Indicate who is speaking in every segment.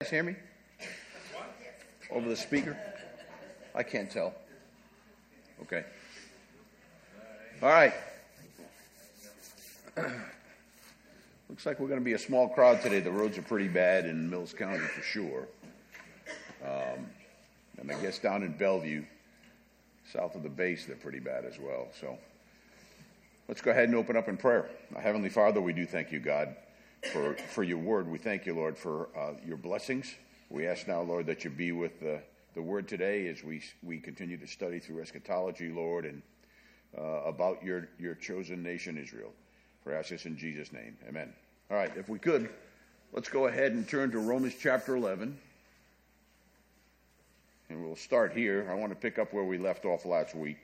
Speaker 1: Hear me? Over the speaker? I can't tell. Okay. All right. Looks like we're going to be a small crowd today. The roads are pretty bad in Mills County for sure. And I guess down in Bellevue, south of the base, they're pretty bad as well. So let's go ahead and open up in prayer. Heavenly Father, we do thank you, God, for your word. We thank you, Lord, for your blessings. We ask now, Lord, that you be with the word today as we continue to study through eschatology, Lord, and about your chosen nation, Israel. For I ask this in Jesus' name. Amen. All right, if we could, let's go ahead and turn to Romans chapter 11. And we'll start here. I want to pick up where we left off last week.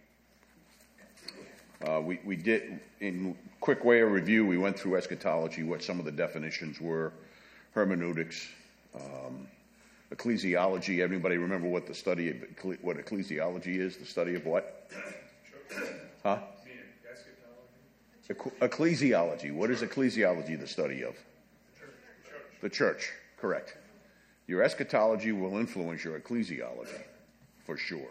Speaker 1: We did, in quick way of review, we went through eschatology, what some of the definitions were, hermeneutics, ecclesiology. Everybody remember what the study of what ecclesiology is? The study of what? Huh? Ecclesiology. What is ecclesiology the study of? The church. Correct. Your eschatology will influence your ecclesiology, for sure.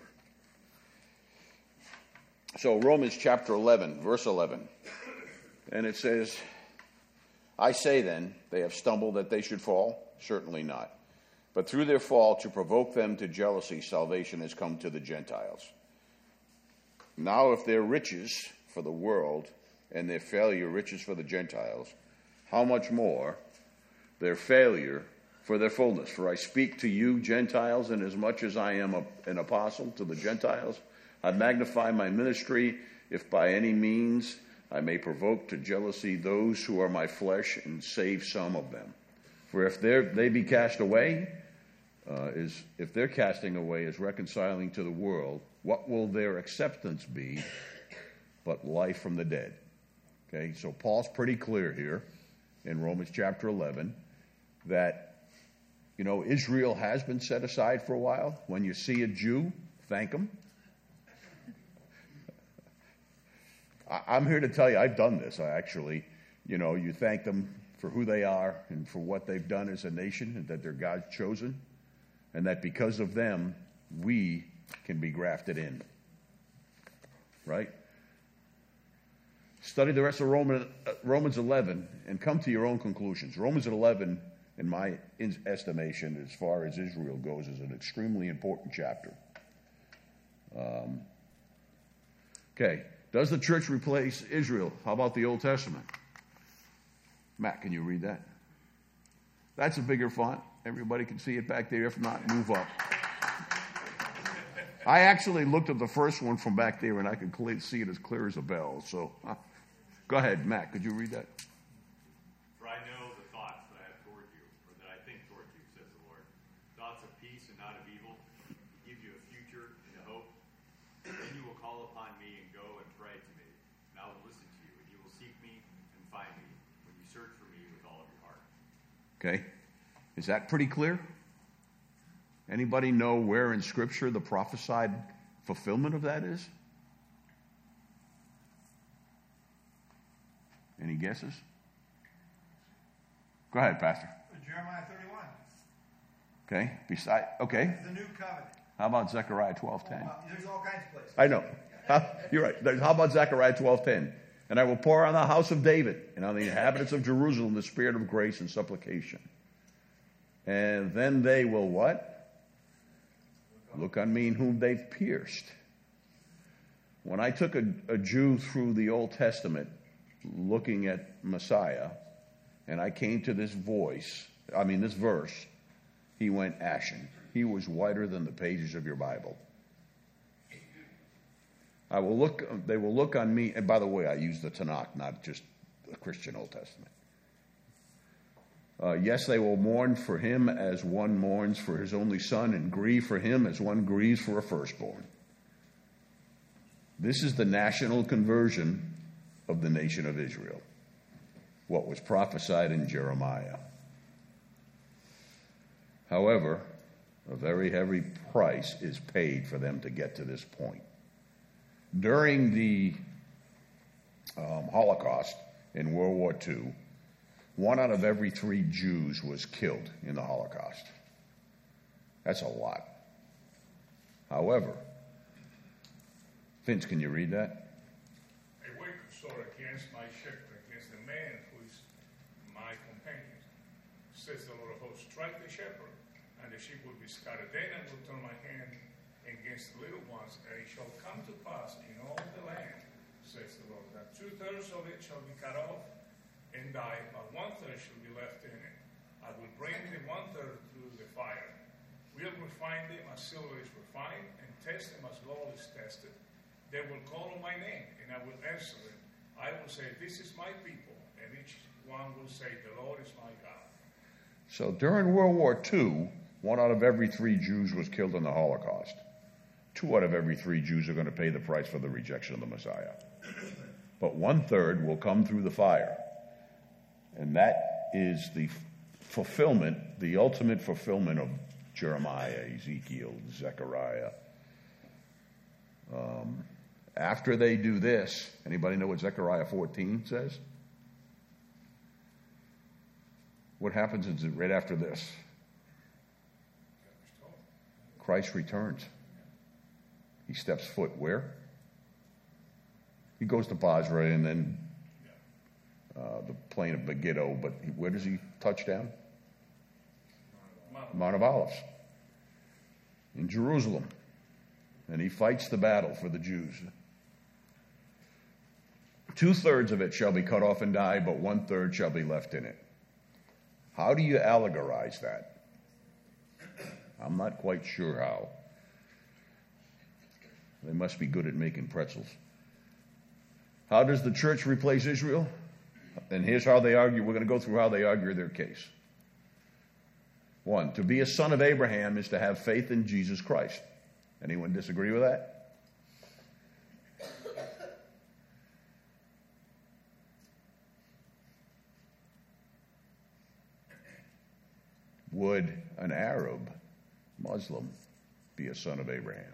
Speaker 1: So Romans chapter 11, verse 11. And it says, I say then, they have stumbled that they should fall? Certainly not. But through their fall, to provoke them to jealousy, salvation has come to the Gentiles. Now if their riches for the world and their failure riches for the Gentiles, how much more their failure for their fullness? For I speak to you, Gentiles, inasmuch as I am an apostle to the Gentiles. I magnify my ministry, if by any means I may provoke to jealousy those who are my flesh and save some of them. For if they be cast away, if their casting away is reconciling to the world, what will their acceptance be but life from the dead? Okay, so Paul's pretty clear here in Romans chapter 11 that, you know, Israel has been set aside for a while. When you see a Jew, thank him. I'm here to tell you, I've done this. You thank them for who they are and for what they've done as a nation, and that they're God's chosen, and that because of them, we can be grafted in. Right? Study the rest of Romans 11 and come to your own conclusions. Romans 11, in my estimation, as far as Israel goes, is an extremely important chapter. Okay. Does the church replace Israel? How about the Old Testament? Matt, can you read that? That's a bigger font. Everybody can see it back there. If not, move up. I actually looked at the first one from back there, and I could see it as clear as a bell. So, go ahead, Matt. Could you read that?
Speaker 2: For I know the thoughts that I have toward you, or that I think toward you, says the Lord. Thoughts of peace and not of evil, to give you a future and a hope. Then you will call upon me and go and pray to me, and I will listen to you, and you will seek me and find me when you search for me with all of your heart.
Speaker 1: Okay. Is that pretty clear? Anybody know where in Scripture the prophesied fulfillment of that is? Any guesses? Go ahead, Pastor.
Speaker 3: Jeremiah 31.
Speaker 1: Okay. Okay.
Speaker 3: The new covenant.
Speaker 1: How about Zechariah 12:10?
Speaker 3: There's all kinds of places.
Speaker 1: I know. You're right. How about Zechariah 12:10? And I will pour on the house of David and on the inhabitants of Jerusalem the spirit of grace and supplication. And then they will what? Look on me in whom they've pierced. When I took a Jew through the Old Testament looking at Messiah, and I came to this verse, he went ashen. He was whiter than the pages of your Bible. They will look on me, and by the way, I use the Tanakh, not just the Christian Old Testament. Yes, they will mourn for him as one mourns for his only son, and grieve for him as one grieves for a firstborn. This is the national conversion of the nation of Israel, what was prophesied in Jeremiah. However, a very heavy price is paid for them to get to this point. During the Holocaust in World War II, 1 out of every 3 Jews was killed in the Holocaust. That's a lot. However, Vince, can you read that?
Speaker 4: A wicked sword against my shepherd, against the man who is my companion. Says the Lord of hosts, strike the shepherd, and the sheep will be scattered. Then I will turn my hand against the little ones, and it shall come to pass in all the land, says the Lord, that 2/3 of it shall be cut off and die, but 1/3 shall be left in it. I will bring the 1/3 through the fire. We'll refine them as silver is refined, and test them as gold is tested. They will call on my name, and I will answer them. I will say, this is my people, and each one will say, the Lord is my God.
Speaker 1: So during World War II, 1 out of every 3 Jews was killed in the Holocaust. 2 out of every 3 Jews are going to pay the price for the rejection of the Messiah. But 1/3 will come through the fire. And that is the fulfillment, the ultimate fulfillment of Jeremiah, Ezekiel, Zechariah. After they do this, anybody know what Zechariah 14 says? What happens is right after this? Christ returns. He steps foot where? He goes to Basra and then the plain of Megiddo, but where does he touch down? Mount of Olives. In Jerusalem. And he fights the battle for the Jews. 2/3 of it shall be cut off and die, but 1/3 shall be left in it. How do you allegorize that? I'm not quite sure how. They must be good at making pretzels. How does the church replace Israel? And here's how they argue. We're going to go through how they argue their case. 1, to be a son of Abraham is to have faith in Jesus Christ. Anyone disagree with that? Would an Arab Muslim be a son of Abraham?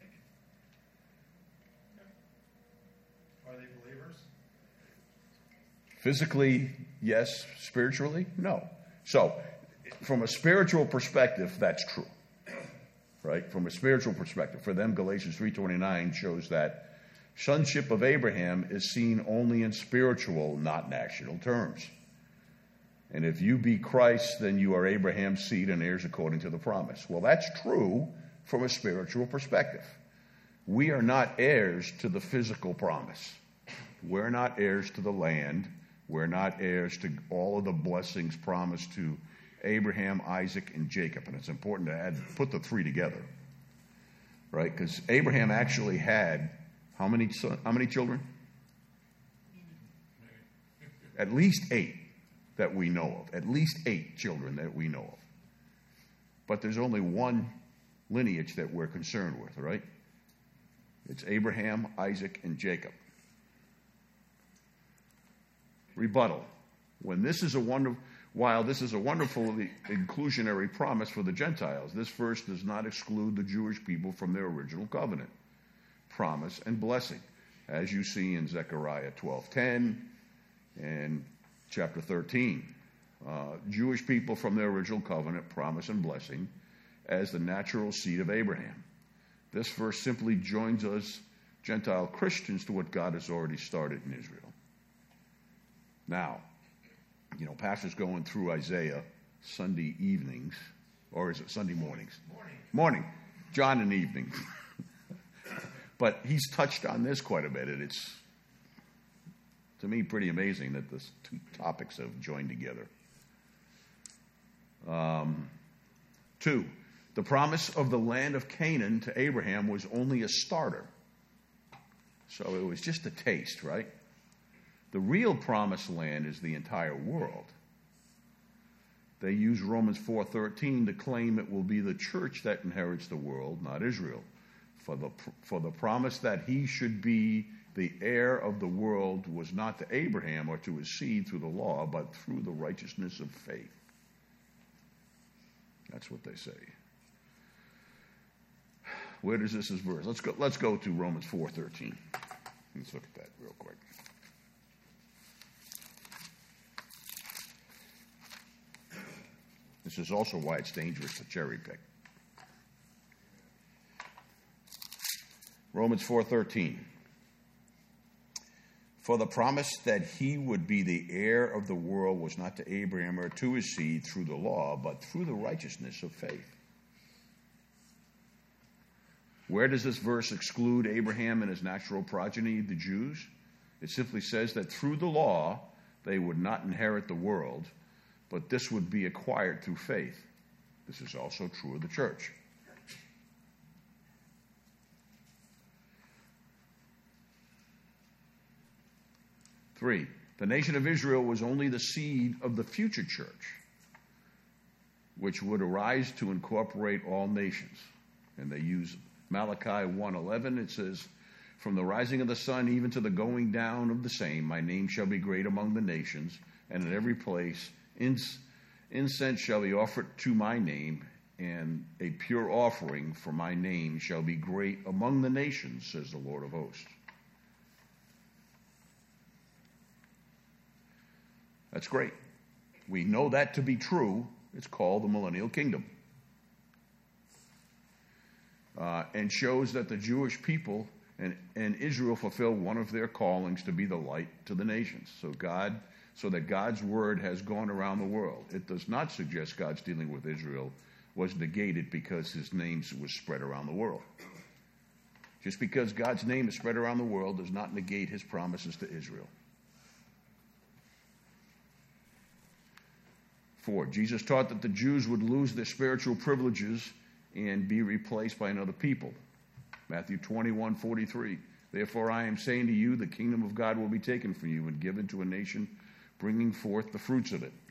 Speaker 3: Are they believers?
Speaker 1: Physically, yes. Spiritually, no. So, from a spiritual perspective, that's true. Right? From a spiritual perspective. For them, Galatians 3:29 shows that sonship of Abraham is seen only in spiritual, not national terms. And if you be Christ, then you are Abraham's seed and heirs according to the promise. Well, that's true from a spiritual perspective. We are not heirs to the physical promise. We're not heirs to the land. We're not heirs to all of the blessings promised to Abraham, Isaac, and Jacob. And it's important to put the 3 together. Right? Because Abraham actually had how many children? At least 8 that we know of. At least 8 children that we know of. But there's only one lineage that we're concerned with, right? It's Abraham, Isaac, and Jacob. Rebuttal. While this is a wonderful inclusionary promise for the Gentiles, this verse does not exclude the Jewish people from their original covenant, promise, and blessing, as you see in Zechariah 12:10 and chapter 13. Jewish people from their original covenant, promise, and blessing as the natural seed of Abraham. This verse simply joins us, Gentile Christians, to what God has already started in Israel. Now, pastors going through Isaiah Sunday evenings, or is it Sunday mornings? Morning. John in the evening. But he's touched on this quite a bit, and it's, to me, pretty amazing that the 2 topics have joined together. 2, the promise of the land of Canaan to Abraham was only a starter. So it was just a taste, right? The real promised land is the entire world. They use Romans 4:13 to claim it will be the church that inherits the world, not Israel. For the promise that he should be the heir of the world was not to Abraham or to his seed through the law, but through the righteousness of faith. That's what they say. Where does this verse? Let's go to Romans 4:13. Let's look at that real quick. This is also why it's dangerous to cherry pick. Romans 4:13. For the promise that he would be the heir of the world was not to Abraham or to his seed through the law, but through the righteousness of faith. Where does this verse exclude Abraham and his natural progeny, the Jews? It simply says that through the law they would not inherit the world, but this would be acquired through faith. This is also true of the church. Three, the nation of Israel was only the seed of the future church, which would arise to incorporate all nations. And they use Malachi 1:11. It says, from the rising of the sun even to the going down of the same, my name shall be great among the nations, and in every place incense shall be offered to my name, and a pure offering for my name shall be great among the nations, says the Lord of hosts. That's great. We know that to be true. It's called the millennial kingdom. And shows that the Jewish people and Israel fulfill one of their callings to be the light to the nations. So that God's word has gone around the world. It does not suggest God's dealing with Israel was negated because his name was spread around the world. Just because God's name is spread around the world does not negate his promises to Israel. 4, Jesus taught that the Jews would lose their spiritual privileges and be replaced by another people. Matthew 21:43. Therefore I am saying to you, the kingdom of God will be taken from you and given to a nation bringing forth the fruits of it.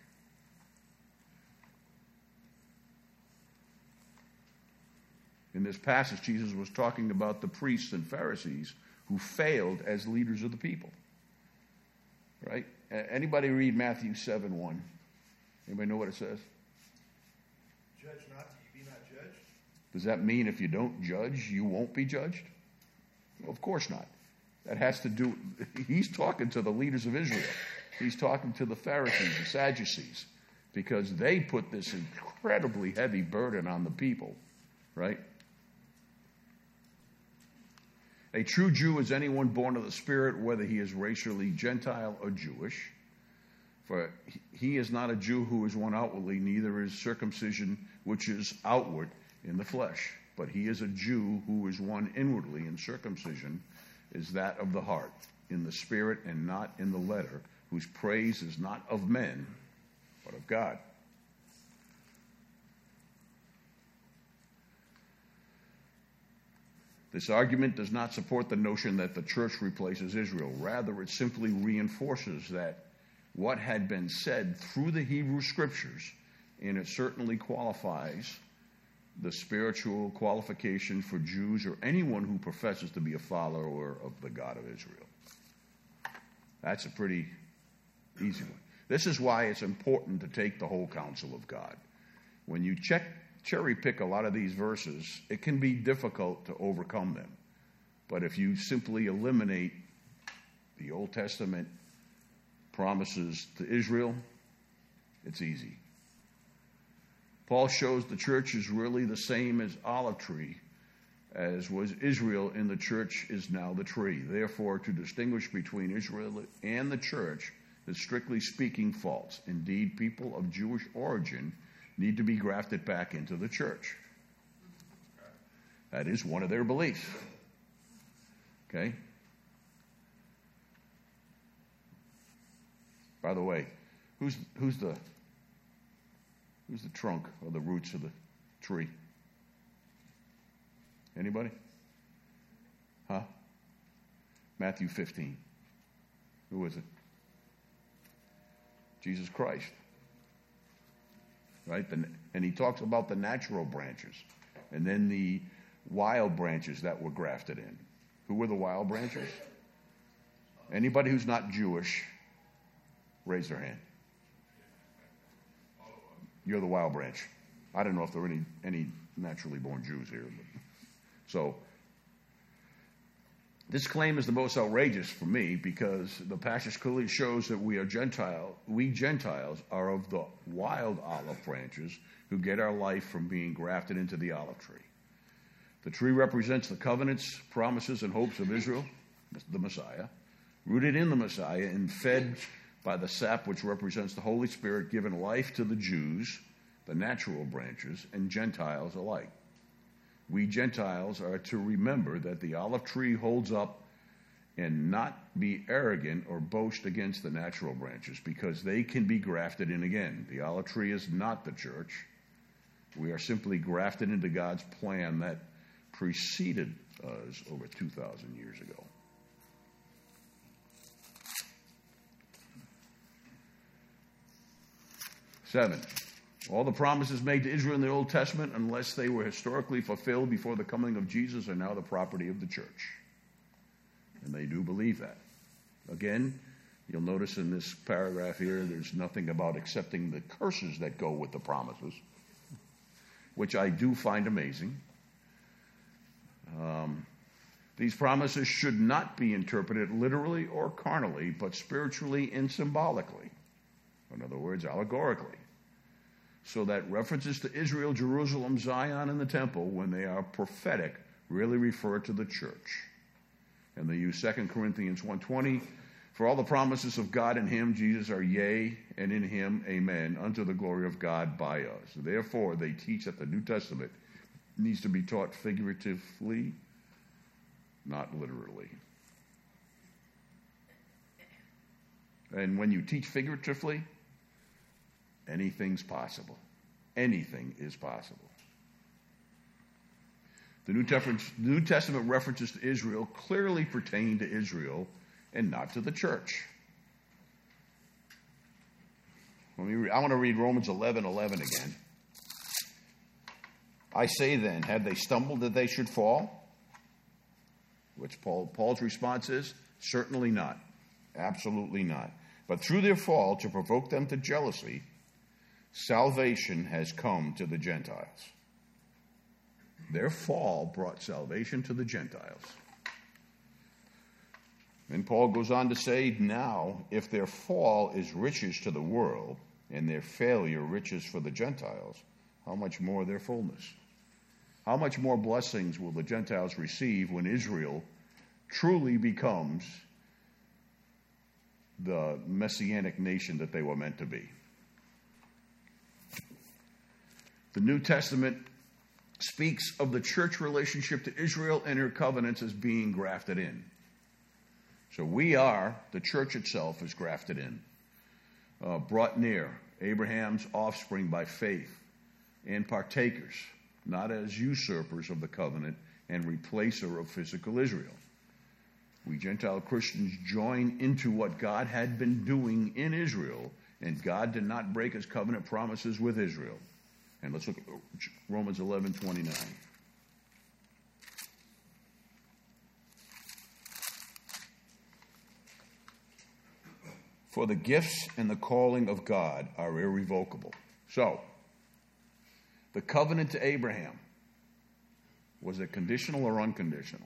Speaker 1: In this passage, Jesus was talking about the priests and Pharisees who failed as leaders of the people. Right? Anybody read Matthew 7:1? Anybody know what it says?
Speaker 3: Judge not, that ye be not judged.
Speaker 1: Does that mean if you don't judge, you won't be judged? Well, of course not. That has to do, he's talking to the leaders of Israel. He's talking to the Pharisees, the Sadducees, because they put this incredibly heavy burden on the people, right? A true Jew is anyone born of the Spirit, whether he is racially Gentile or Jewish. For he is not a Jew who is one outwardly, neither is circumcision which is outward in the flesh. But he is a Jew who is one inwardly, and circumcision is that of the heart, in the spirit and not in the letter, whose praise is not of men, but of God. This argument does not support the notion that the church replaces Israel. Rather, it simply reinforces that what had been said through the Hebrew Scriptures, and it certainly qualifies the spiritual qualification for Jews or anyone who professes to be a follower of the God of Israel. That's a pretty easy one. This is why it's important to take the whole counsel of God. When you cherry pick a lot of these verses, it can be difficult to overcome them. But if you simply eliminate the Old Testament promises to Israel, it's easy. Paul shows the church is really the same as olive tree as was Israel, and the church is now the tree. Therefore, to distinguish between Israel and the church is strictly speaking false. Indeed, people of Jewish origin need to be grafted back into the church. That is one of their beliefs. Okay? By the way, who's the trunk or the roots of the tree? Anybody? Huh? Matthew 15. Who is it? Jesus Christ. Right? And he talks about the natural branches and then the wild branches that were grafted in. Who were the wild branches? Anybody who's not Jewish, raise their hand. You're the wild branch. I don't know if there are any naturally born Jews here. So, this claim is the most outrageous for me because the passage clearly shows that we Gentiles are of the wild olive branches who get our life from being grafted into the olive tree. The tree represents the covenants, promises, and hopes of Israel, the Messiah, rooted in the Messiah and fed by the sap which represents the Holy Spirit, given life to the Jews, the natural branches, and Gentiles alike. We Gentiles are to remember that the olive tree holds up and not be arrogant or boast against the natural branches, because they can be grafted in again. The olive tree is not the church. We are simply grafted into God's plan that preceded us over 2,000 years ago. Seven, all the promises made to Israel in the Old Testament, unless they were historically fulfilled before the coming of Jesus, are now the property of the church. And they do believe that. Again, you'll notice in this paragraph here, there's nothing about accepting the curses that go with the promises, which I do find amazing. These promises should not be interpreted literally or carnally, but spiritually and symbolically. In other words, allegorically. So that references to Israel, Jerusalem, Zion, and the temple, when they are prophetic, really refer to the church. And they use 2 Corinthians 1:20, for all the promises of God in him, Jesus, are yea, and in him, amen, unto the glory of God by us. Therefore, they teach that the New Testament needs to be taught figuratively, not literally. And when you teach figuratively, anything's possible. Anything is possible. The New Testament references to Israel clearly pertain to Israel and not to the church. I want to read Romans 11:11 again. I say then, have they stumbled that they should fall? Which Paul's response is, certainly not. Absolutely not. But through their fall, to provoke them to jealousy, salvation has come to the Gentiles. Their fall brought salvation to the Gentiles. And Paul goes on to say, now, if their fall is riches to the world, and their failure riches for the Gentiles, how much more their fullness? How much more blessings will the Gentiles receive when Israel truly becomes the messianic nation that they were meant to be? The New Testament speaks of the church relationship to Israel and her covenants as being grafted in. So we are, the church itself is grafted in, brought near, Abraham's offspring by faith, and partakers, not as usurpers of the covenant and replacer of physical Israel. We Gentile Christians join into what God had been doing in Israel, and God did not break his covenant promises with Israel. And let's look at Romans 11:29. For the gifts and the calling of God are irrevocable. So, the covenant to Abraham, was it conditional or unconditional?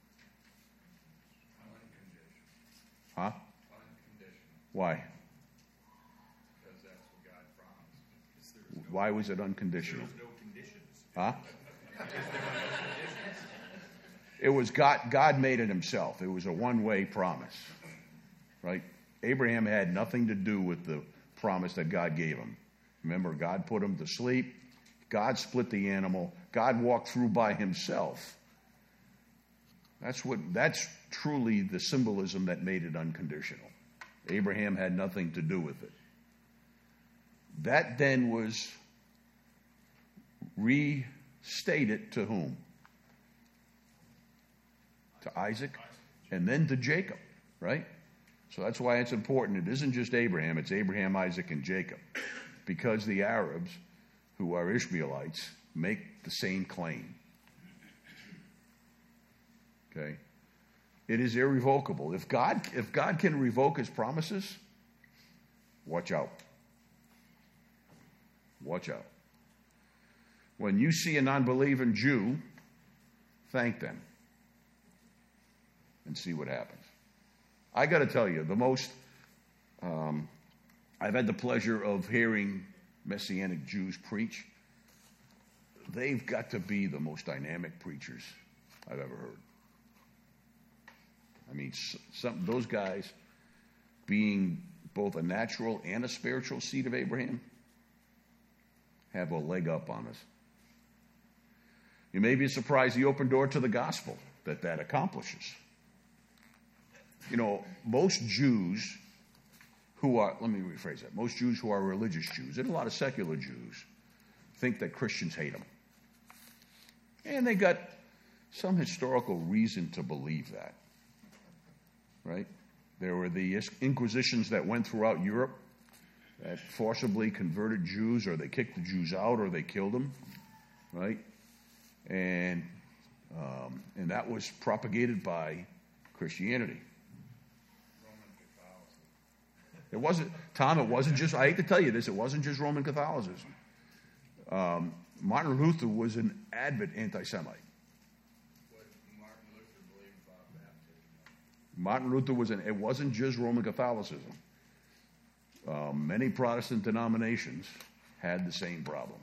Speaker 4: Unconditional.
Speaker 1: Huh?
Speaker 4: Unconditional.
Speaker 1: Why?
Speaker 4: Because that's what God promised.
Speaker 1: Why was it unconditional?
Speaker 2: There's no conditions.
Speaker 1: Huh? It was God made it himself. It was a one-way promise. Right? Abraham had nothing to do with the promise that God gave him. Remember, God put him to sleep. God split the animal. God walked through by himself. That's truly the symbolism that made it unconditional. Abraham had nothing to do with it. That then was restated to whom? To Isaac, and then to Jacob, right? So that's why it's important. It isn't just Abraham, it's Abraham, Isaac, and Jacob. Because the Arabs, who are Ishmaelites, make the same claim. Okay? It is irrevocable. If God can revoke his promises, watch out. Watch out. When you see a non-believing Jew, thank them and see what happens. I got to tell you, I've had the pleasure of hearing Messianic Jews preach. they've got to be the most dynamic preachers I've ever heard. I mean, those guys being both a natural and a spiritual seed of Abraham have a leg up on us. You may be surprised the open door to the gospel that accomplishes. You know, most Jews who are, let me rephrase that, most Jews who are religious Jews, and a lot of secular Jews, think that Christians hate them. And they got some historical reason to believe that. Right? There were the Inquisitions that went throughout Europe that forcibly converted Jews, or they kicked the Jews out, or they killed them. Right? And that was propagated by Christianity. It wasn't, Tom, it wasn't just, I hate to tell you this, it wasn't just Roman Catholicism. Martin Luther was an avid anti-Semite.
Speaker 3: What Martin Luther believed about baptism.
Speaker 1: Martin Luther it wasn't just Roman Catholicism. Many Protestant denominations had the same problem.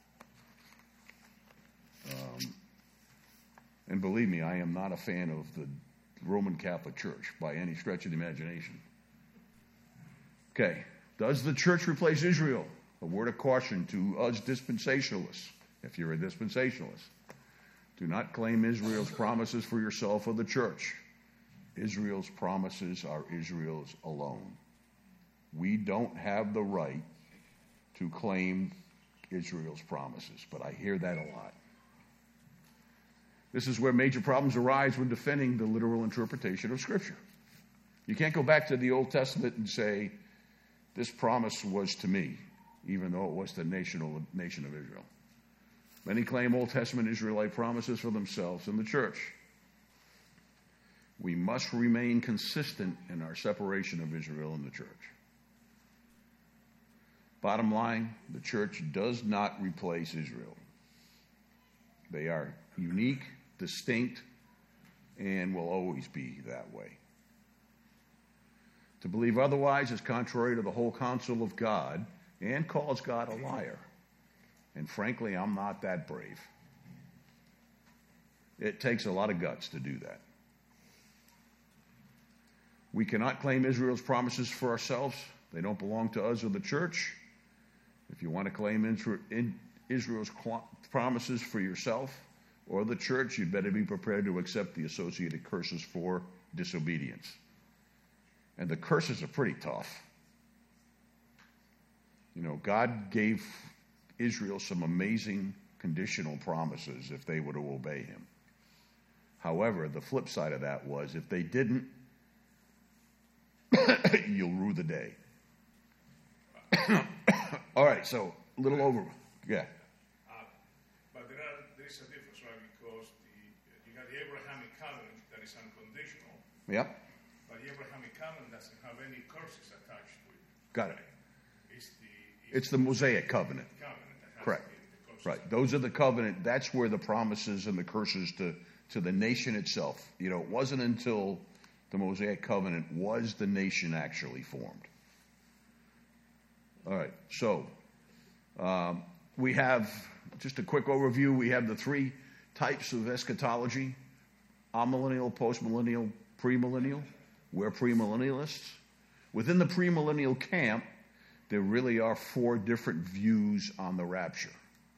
Speaker 1: And believe me, I am not a fan of the Roman Catholic Church by any stretch of the imagination. Okay, does the church replace Israel? A word of caution to us dispensationalists, if you're a dispensationalist. Do not claim Israel's promises for yourself or the church. Israel's promises are Israel's alone. We don't have the right to claim Israel's promises, but I hear that a lot. This is where major problems arise when defending the literal interpretation of Scripture. You can't go back to the Old Testament and say, this promise was to me, even though it was the nation of Israel. Many claim Old Testament Israelite promises for themselves and the church. We must remain consistent in our separation of Israel and the church. Bottom line, the church does not replace Israel. They are unique, distinct, and will always be that way. To believe otherwise is contrary to the whole counsel of God and calls God a liar. And frankly, I'm not that brave. It takes a lot of guts to do that. We cannot claim Israel's promises for ourselves. They don't belong to us or the church. If you want to claim Israel's promises for yourself or the church, you'd better be prepared to accept the associated curses for disobedience. And the curses are pretty tough. You know, God gave Israel some amazing conditional promises if they were to obey him. However, the flip side of that was if they didn't, you'll rue the day. All right, so a little over. Yeah.
Speaker 4: But there is a difference, right? Because you got the Abrahamic covenant that is unconditional.
Speaker 1: Yep.
Speaker 4: But the Abrahamic covenant doesn't have any curses attached to it.
Speaker 1: Got it.
Speaker 4: It's
Speaker 1: the Mosaic covenant.
Speaker 4: That has
Speaker 1: Correct.
Speaker 4: the curses.
Speaker 1: Right. Those are the covenant. That's where the promises and the curses to the nation itself. You know, it wasn't until the Mosaic covenant was the nation actually formed. All right. So we have, just a quick overview, we have the three types of eschatology: amillennial, postmillennial, premillennial. We're premillennialists. Within the premillennial camp, there really are four different views on the rapture: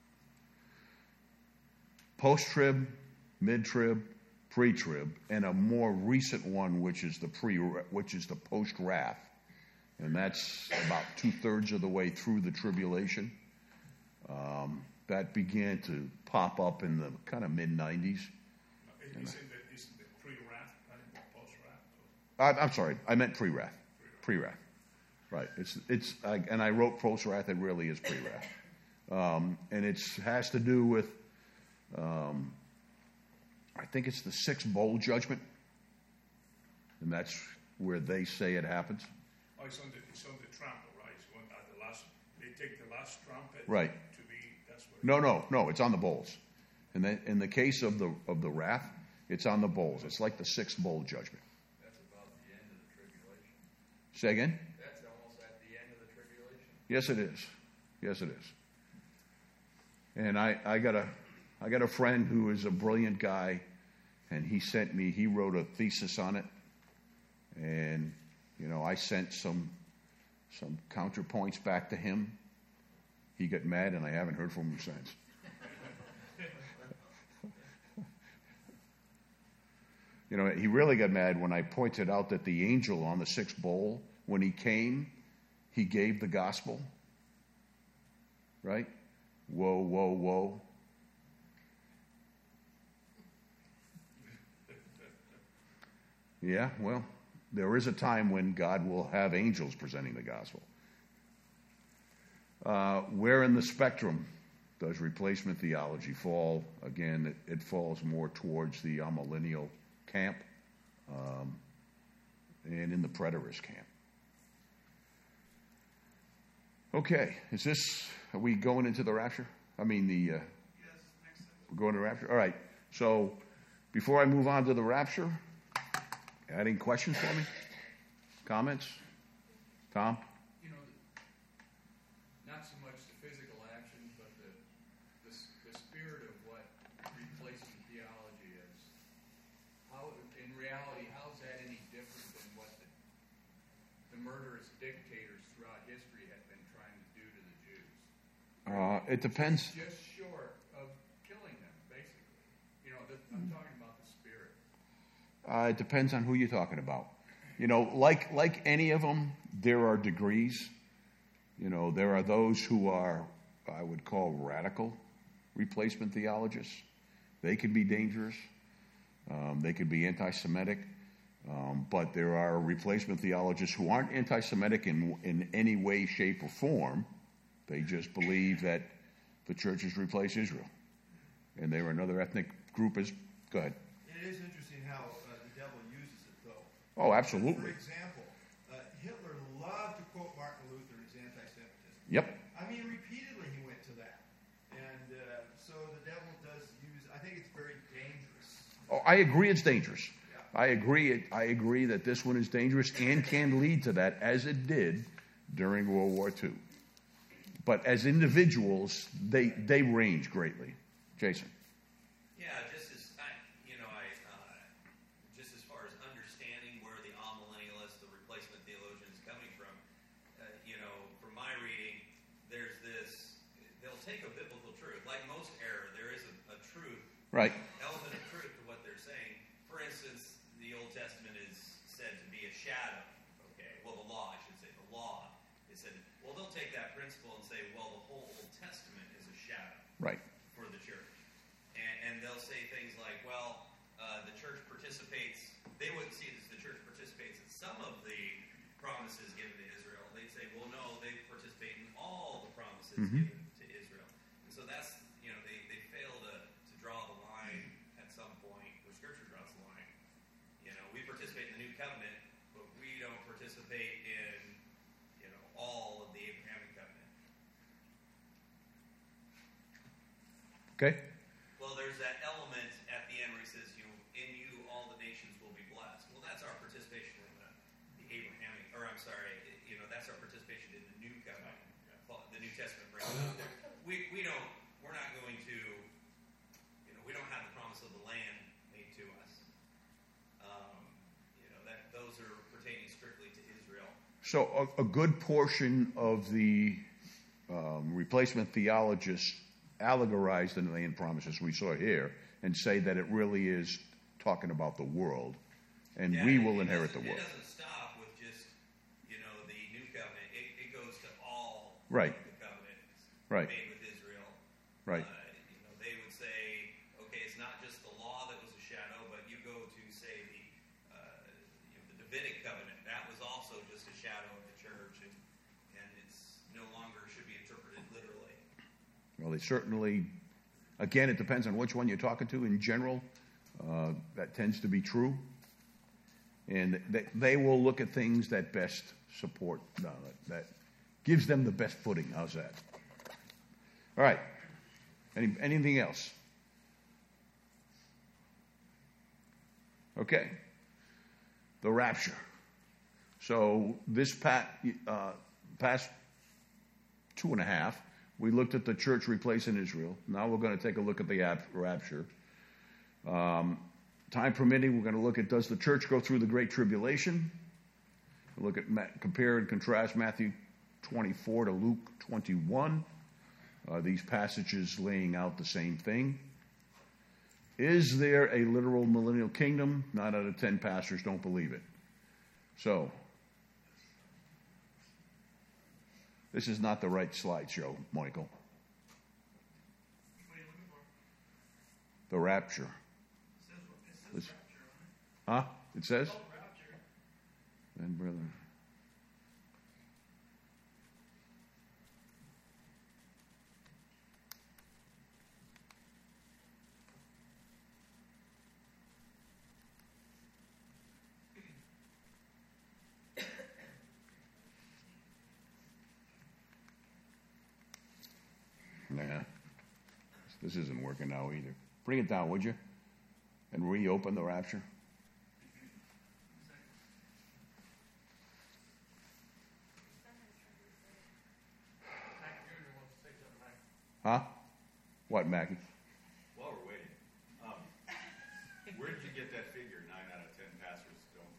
Speaker 1: post-trib, mid-trib, pre-trib, and a more recent one, which is the post-wrath, and that's about 2/3 of the way through the tribulation. That began to pop up in the kind of mid-90s.
Speaker 4: Isn't the pre-wrath, right? Post-wrath?
Speaker 1: I'm sorry, I meant pre-wrath. Pre-wrath. Right. And I wrote post-wrath. It really is pre-wrath, and it has to do with, I think it's the sixth bowl judgment, and that's where they say it happens.
Speaker 4: Oh, it's on the trumpet, right? It's when at the last, they take the last trumpet.
Speaker 1: Right.
Speaker 4: To be, that's what.
Speaker 1: No. It's on the bowls. And then in the case of the wrath, it's on the bowls. It's like the sixth bowl judgment.
Speaker 3: That's about the end of the tribulation.
Speaker 1: Say again?
Speaker 3: That's almost at the end of the tribulation.
Speaker 1: Yes, it is. Yes, it is. And I got a friend who is a brilliant guy, and he wrote a thesis on it. And, I sent some counterpoints back to him. He got mad, and I haven't heard from him since. He really got mad when I pointed out that the angel on the sixth bowl, when he came, he gave the gospel. Right? Whoa, whoa, whoa. Yeah, well, there is a time when God will have angels presenting the gospel. Where in the spectrum does replacement theology fall? Again, it falls more towards the amillennial camp and in the preterist camp. Okay, are we going into the rapture? We're going to the rapture? All right, so before I move on to the rapture, any questions for me? Comments? Tom?
Speaker 3: Not so much the physical actions, but the spirit of what replacement theology is. How, in reality, how is that any different than what the murderous dictators throughout history have been trying to do to the Jews?
Speaker 1: It depends.
Speaker 3: Just short of killing them, basically. I'm talking about the spirit.
Speaker 1: It depends on who you're talking about. Like any of them, there are degrees. There are those who are, I would call, radical replacement theologists. They can be dangerous. They could be anti-Semitic. But there are replacement theologists who aren't anti-Semitic in any way, shape, or form. They just believe that the churches replace Israel. And they're another ethnic group. Go ahead.
Speaker 5: It is interesting how the devil uses it, though.
Speaker 1: Oh, absolutely.
Speaker 5: For example, Hitler loved to quote Martin Luther in his anti-Semitism.
Speaker 1: Yep.
Speaker 5: Repeatedly he went to that. And so the devil does use, I think it's very dangerous.
Speaker 1: Oh, I agree it's dangerous. Yeah. I agree that this one is dangerous and can lead to that, as it did during World War II. But as individuals, they range greatly. Jason.
Speaker 6: Yeah, just as far as understanding where the amillennialist, the replacement theologian is coming from, from my reading, there's this. They'll take a biblical truth, like most error. There is a truth,
Speaker 1: right?
Speaker 6: Element of truth to what they're saying. For instance, the Old Testament is said to be a shadow. Okay, well, the law, I should say, the law is said. Well, they'll take that principle and say, well, the whole Old Testament is a shadow.
Speaker 1: Right.
Speaker 6: For the church. And they'll say things like, well, the church participates, they wouldn't see it as the church participates in some of the promises given to Israel. They'd say, well, no, they participate in all the promises given to Israel. And so that's, they fail to draw the line at some point where Scripture draws the line. We participate in the New Covenant, but we don't participate in, all of the Abrahamic covenant.
Speaker 1: Okay.
Speaker 6: Well, there's that element at the end where he says, in you all the nations will be blessed. Well, that's our participation in the Abrahamic, that's our participation in the New Covenant. The New Testament brings it up there. We're not going to, we don't have the promise of the land made to us. Those are pertaining strictly to Israel.
Speaker 1: So a good portion of the replacement theologists allegorize the land promises we saw here and say that it really is talking about the world, and we will inherit the world.
Speaker 6: It doesn't stop with just, the New Covenant. It goes to all
Speaker 1: right.
Speaker 6: The covenants
Speaker 1: right.
Speaker 6: made with Israel.
Speaker 1: Right.
Speaker 6: They would say, okay, it's not just the law that was a shadow, but you go to, say, the Davidic covenant. That was also just a shadow of the church, and it's no longer should be interpreted literally.
Speaker 1: Well, they certainly, again, it depends on which one you're talking to. In general, that tends to be true. And they will look at things that best support, that gives them the best footing. How's that? All right. Anything else? Okay. The rapture. So this past 2.5, We looked at the church replacing Israel. Now we're going to take a look at the rapture. Time permitting, we're going to look at, does the church go through the Great Tribulation? We'll look at, compare and contrast Matthew 24 to Luke 21. These passages laying out the same thing. Is there a literal millennial kingdom? 9 out of 10 pastors don't believe it. So, this is not the right slideshow, Michael.
Speaker 5: What are you looking for?
Speaker 1: The rapture.
Speaker 5: It says rapture on it.
Speaker 1: Huh? It says?
Speaker 5: Oh, rapture.
Speaker 1: Then, brother. Nah, this isn't working now either. Bring it down, would you? And reopen the rapture. Huh? What, Mackie?
Speaker 2: While we're waiting, where did you get that figure? 9 out of 10 pastors don't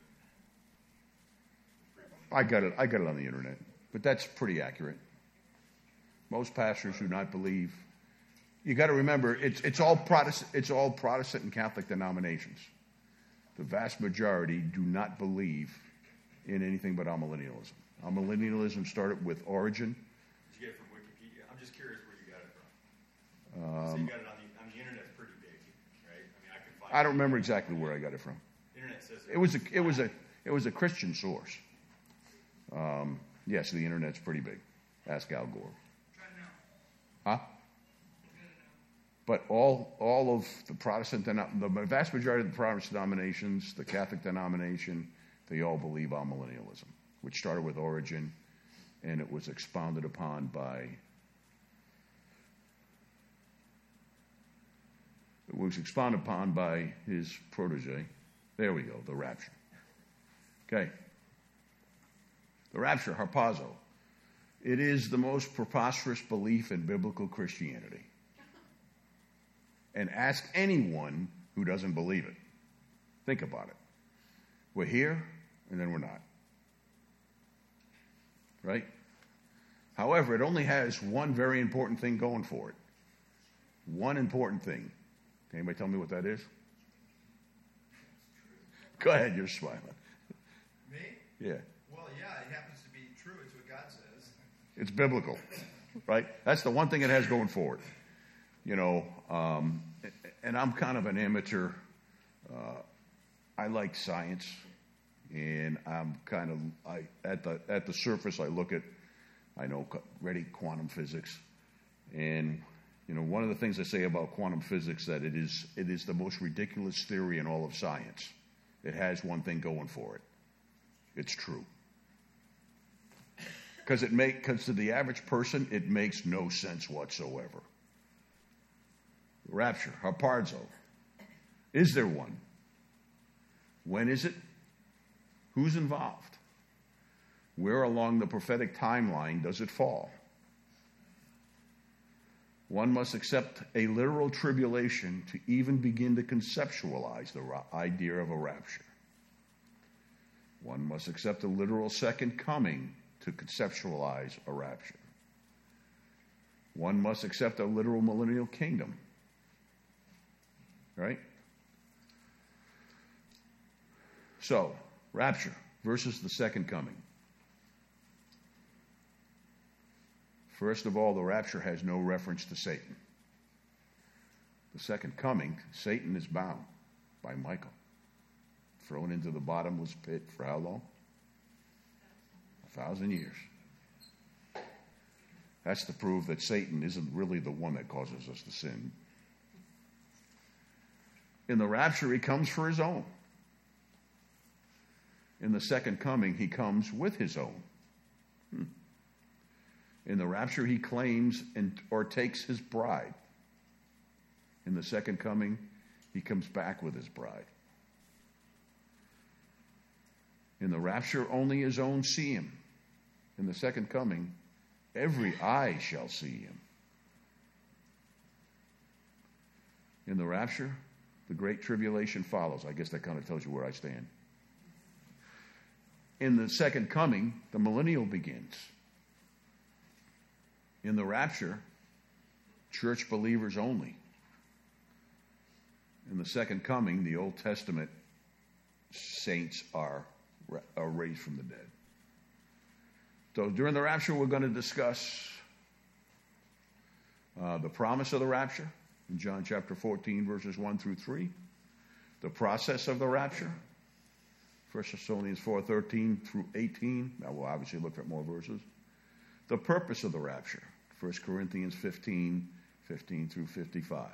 Speaker 2: believe in.
Speaker 1: I got it on the internet, but that's pretty accurate. Most pastors do not believe. You got to remember, it's all Protestant. It's all Protestant and Catholic denominations. The vast majority do not believe in anything but amillennialism. Amillennialism started with Origen.
Speaker 2: Did you get it from Wikipedia? I'm just curious where you got it from. So you got it on the internet. It's pretty big, right? I mean, I can find.
Speaker 1: I don't remember exactly where I got it from.
Speaker 2: Internet says
Speaker 1: It was a Christian source. Yes, the internet's pretty big. Ask Al Gore.
Speaker 5: Try it now.
Speaker 1: Huh? But all of the Protestant, the vast majority of the Protestant denominations, the Catholic denomination, they all believe amillennialism, which started with Origen, and it was expounded upon by his protege. There we go, the rapture. Okay. The rapture, harpazo. It is the most preposterous belief in biblical Christianity. And ask anyone who doesn't believe it. Think about it. We're here, and then we're not. Right? However, it only has one very important thing going for it. One important thing. Can anybody tell me what that is? Go ahead, you're smiling.
Speaker 5: Me?
Speaker 1: Yeah.
Speaker 5: Well, yeah, it happens to be true. It's what God says.
Speaker 1: It's biblical. Right? That's the one thing it has going for it. You know, and I'm kind of an amateur. I like science, and I'm kind of at the surface. I know quantum physics, and you know, one of the things I say about quantum physics that it is the most ridiculous theory in all of science. It has one thing going for it. It's true. Because to the average person, it makes no sense whatsoever. Rapture, harpazo. Is there one? When is it? Who's involved? Where along the prophetic timeline does it fall? One must accept a literal tribulation to even begin to conceptualize the idea of a rapture. One must accept a literal second coming to conceptualize a rapture. One must accept a literal millennial kingdom. Right? So, rapture versus the second coming. First of all, the rapture has no reference to Satan. The second coming, Satan is bound by Michael. Thrown into the bottomless pit for how long? 1,000 years. That's to prove that Satan isn't really the one that causes us to sin. In the rapture, he comes for his own. In the second coming, he comes with his own. In the rapture, he claims or takes his bride. In the second coming, he comes back with his bride. In the rapture, only his own see him. In the second coming, every eye shall see him. In the rapture, the great tribulation follows. I guess that kind of tells you where I stand. In the second coming, the millennial begins. In the rapture, church believers only. In the second coming, the Old Testament saints are raised from the dead. So during the rapture, we're going to discuss the promise of the rapture in John chapter 14, verses 1 through 3. The process of the rapture, 1 Thessalonians 4:13 through 18. Now we'll obviously look at more verses. The purpose of the rapture, 1 Corinthians 15 through 55.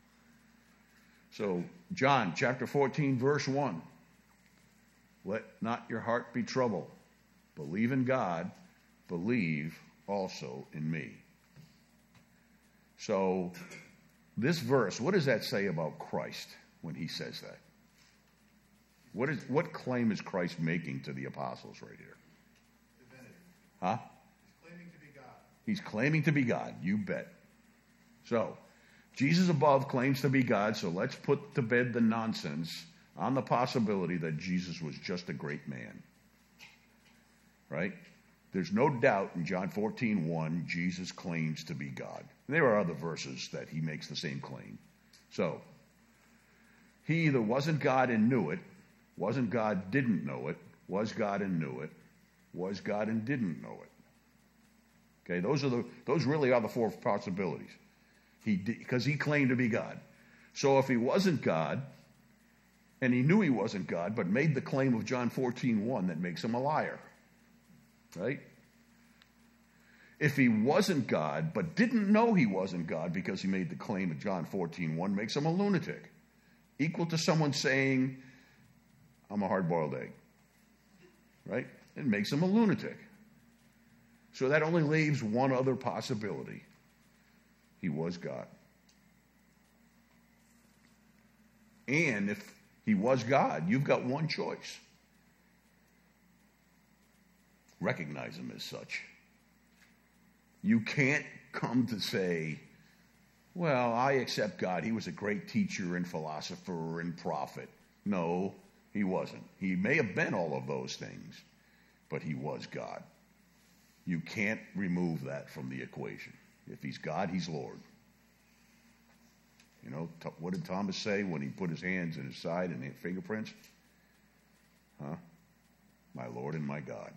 Speaker 1: So, John chapter 14, verse 1. Let not your heart be troubled. Believe in God. Believe also in me. So, this verse, what does that say about Christ when he says that? What claim is Christ making to the apostles right here?
Speaker 5: Divinity.
Speaker 1: Huh?
Speaker 5: He's claiming to be God.
Speaker 1: He's claiming to be God, you bet. So, Jesus above claims to be God, so let's put to bed the nonsense on the possibility that Jesus was just a great man. Right? There's no doubt in John 14:1, Jesus claims to be God. And there are other verses that he makes the same claim. So, he either wasn't God and knew it, wasn't God, didn't know it, was God and knew it, was God and didn't know it. Okay, those really are the four possibilities. Because he claimed to be God. So if he wasn't God, and he knew he wasn't God, but made the claim of John 14:1, that makes him a liar. Right? If he wasn't God, but didn't know he wasn't God because he made the claim of John 14:1, makes him a lunatic. Equal to someone saying, I'm a hard-boiled egg. Right? It makes him a lunatic. So that only leaves one other possibility. He was God. And if he was God, you've got one choice. Recognize him as such. You can't come to say, well, I accept God. He was a great teacher and philosopher and prophet. No, he wasn't. He may have been all of those things, but he was God. You can't remove that from the equation. If he's God, he's Lord. You know, what did Thomas say when he put his hands in his side and fingerprints? Huh? My Lord and my God.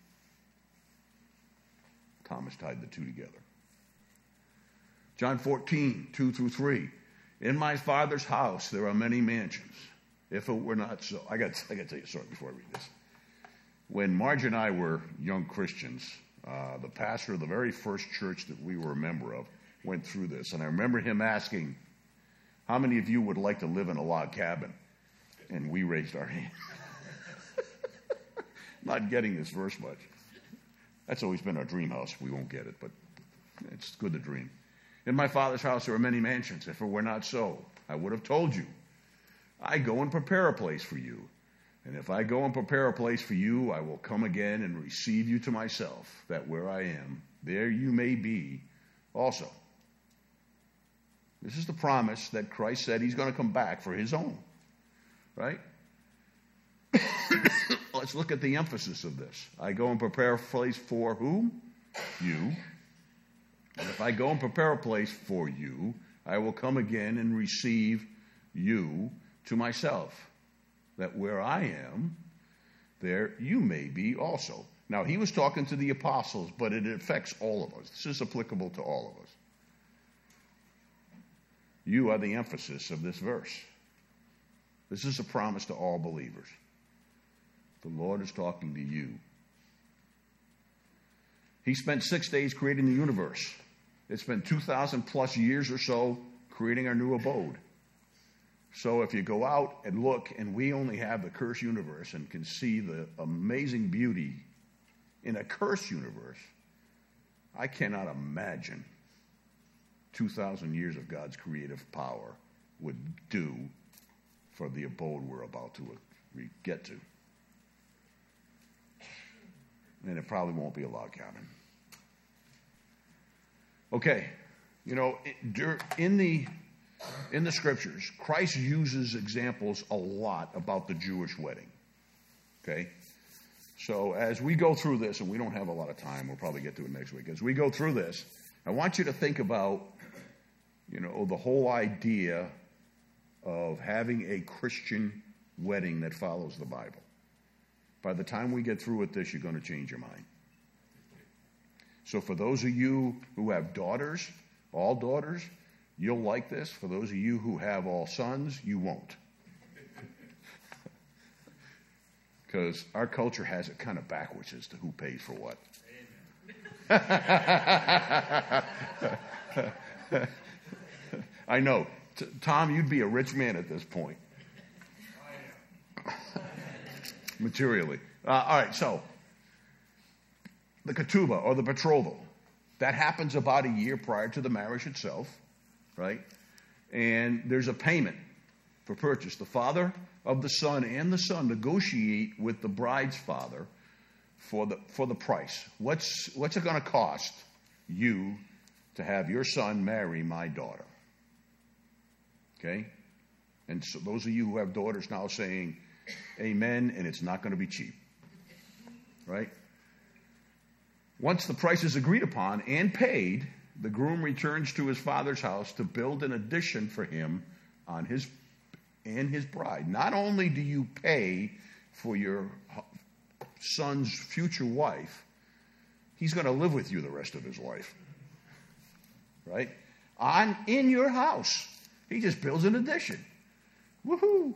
Speaker 1: Thomas tied the two together. John 14:2 through 3. In my Father's house there are many mansions. If it were not so, I got to tell you a story before I read this. When Marge and I were young Christians, the pastor of the very first church that we were a member of went through this. And I remember him asking, how many of you would like to live in a log cabin? And we raised our hand. Not getting this verse much. That's always been our dream house. We won't get it, but it's good to dream. In my Father's house there are many mansions. If it were not so, I would have told you. I go and prepare a place for you. And if I go and prepare a place for you, I will come again and receive you to myself, that where I am, there you may be also. This is the promise that Christ said he's going to come back for his own. Right? Let's look at the emphasis of this. I go and prepare a place for whom? You. And if I go and prepare a place for you, I will come again and receive you to myself, that where I am, there you may be also. Now, he was talking to the apostles, but it affects all of us. This is applicable to all of us. You are the emphasis of this verse. This is a promise to all believers. The Lord is talking to you. He spent 6 days creating the universe. It's been 2,000 plus years or so creating our new abode. So if you go out and look, and we only have the cursed universe and can see the amazing beauty in a cursed universe, I cannot imagine 2,000 years of God's creative power would do for the abode we're about to get to. And it probably won't be a log cabin. Okay, in the scriptures, Christ uses examples a lot about the Jewish wedding. Okay? So as we go through this, and we don't have a lot of time, we'll probably get to it next week. As we go through this, I want you to think about, the whole idea of having a Christian wedding that follows the Bible. By the time we get through with this, you're going to change your mind. So for those of you who have daughters, all daughters, you'll like this. For those of you who have all sons, you won't. Because our culture has it kind of backwards as to who pays for what. I know. Tom, you'd be a rich man at this point. Materially. All right, so the ketubah, or the betrothal, that happens about a year prior to the marriage itself, right? And there's a payment for purchase. The father of the son and the son negotiate with the bride's father for the price. What's it going to cost you to have your son marry my daughter? Okay? And so those of you who have daughters now saying amen, and it's not going to be cheap. Right? Once the price is agreed upon and paid, the groom returns to his father's house to build an addition for him and his bride. Not only do you pay for your son's future wife, he's going to live with you the rest of his life. Right? In your house. He just builds an addition. Woohoo!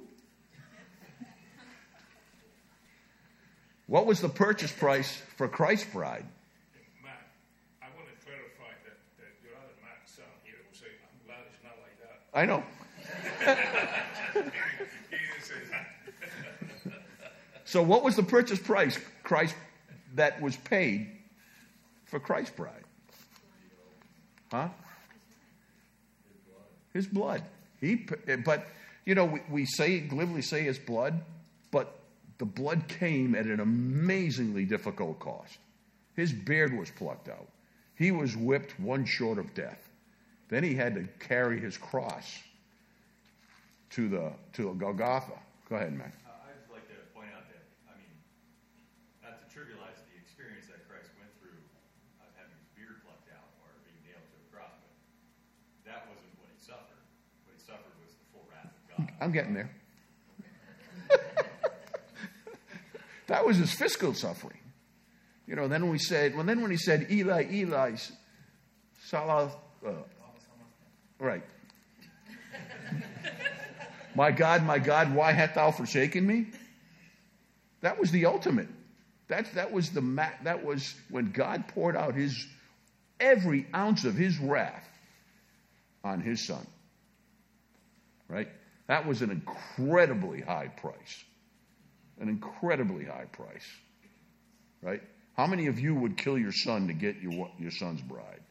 Speaker 1: What was the purchase price for Christ's bride?
Speaker 4: Matt, I want to clarify that your other Matt's son here will say, I'm glad it's not like that.
Speaker 1: I know.
Speaker 4: He didn't say that.
Speaker 1: So what was the purchase price that was paid for Christ's bride? Huh? His blood. We glibly say his blood, but the blood came at an amazingly difficult cost. His beard was plucked out. He was whipped one short of death. Then he had to carry his cross to Golgotha. Go ahead, Mac.
Speaker 2: I'd just like to point out that, not to trivialize the experience that Christ went through of having his beard plucked out or being nailed to a cross, but that wasn't what he suffered. What he suffered was the full wrath of God.
Speaker 1: I'm getting there. That was his physical suffering. Then when he said, Eli, Eli, Salah, right. My God, why hast thou forsaken me? That was the ultimate. That was when God poured out every ounce of his wrath on his son. Right? That was an incredibly high price. An incredibly high price. Right? How many of you would kill your son to get your son's bride?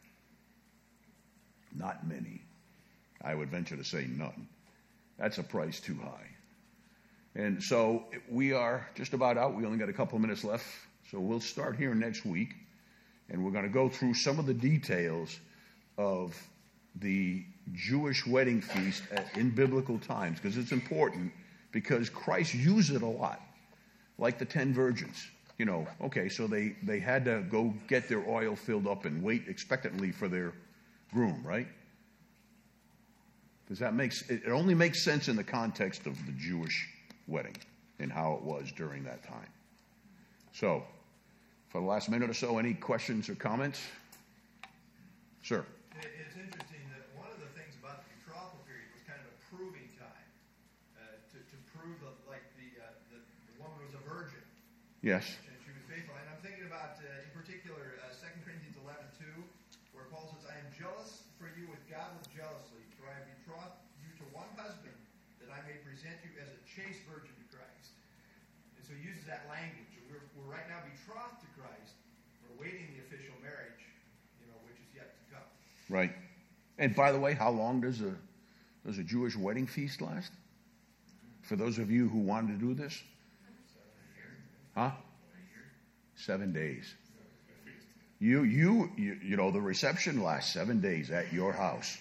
Speaker 1: Not many. I would venture to say none. That's a price too high. And so we are just about out. We only got a couple of minutes left. So we'll start here next week. And we're going to go through some of the details of the Jewish wedding feast in biblical times. Because it's important. Because Christ used it a lot. Like the 10 virgins. So they had to go get their oil filled up and wait expectantly for their groom, right? Because it only makes sense in the context of the Jewish wedding and how it was during that time. So, for the last minute or so, any questions or comments? Sir.
Speaker 5: It's interesting that one of the things about the betrothal period was kind of a proving time to prove that, like the woman was a virgin.
Speaker 1: Yes.
Speaker 5: And she was faithful. And I'm thinking about, in particular, 2 Corinthians 11:2, where Paul says, I am jealous for you with godless jealousy, for I have betrothed you to one husband, that I may present you as a chaste virgin to Christ. And so he uses that language. We're right now betrothed to Christ. We're waiting the official marriage, which is yet to come.
Speaker 1: Right. And by the way, how long does a Jewish wedding feast last? For those of you who wanted to do this? 7 days. You know, the reception lasts 7 days at your house.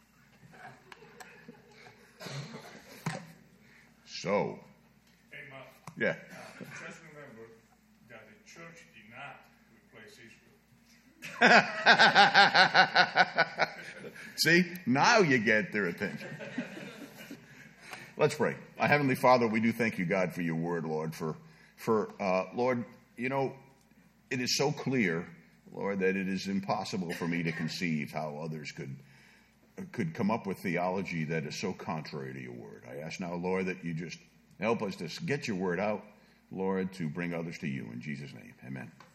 Speaker 1: So,
Speaker 4: Hey, Mark,
Speaker 1: yeah.
Speaker 4: just remember that the church did not replace Israel.
Speaker 1: See, now you get their attention. Let's pray. Our Heavenly Father, we do thank you, God, for your word, Lord. Lord, you know, it is so clear, Lord, that it is impossible for me to conceive how others could come up with theology that is so contrary to your word. I ask now, Lord, that you just help us to get your word out, Lord, to bring others to you. In Jesus' name, amen.